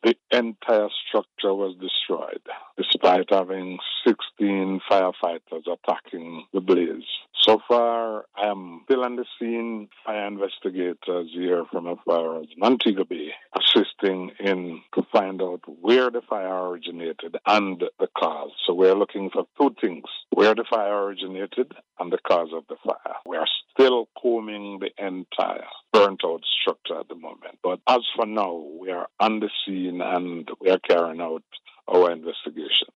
The entire structure was destroyed, despite having 16 firefighters attacking the blaze. So far, I am still on the scene. Fire investigators here from as far as Montego Bay, assisting in to find out where the fire originated and the cause. So we're looking for two things: where the fire originated and the cause of the fire. We are still combing the entire burnt out structure at the moment. But as for now, we are on the scene and we are carrying out our investigation.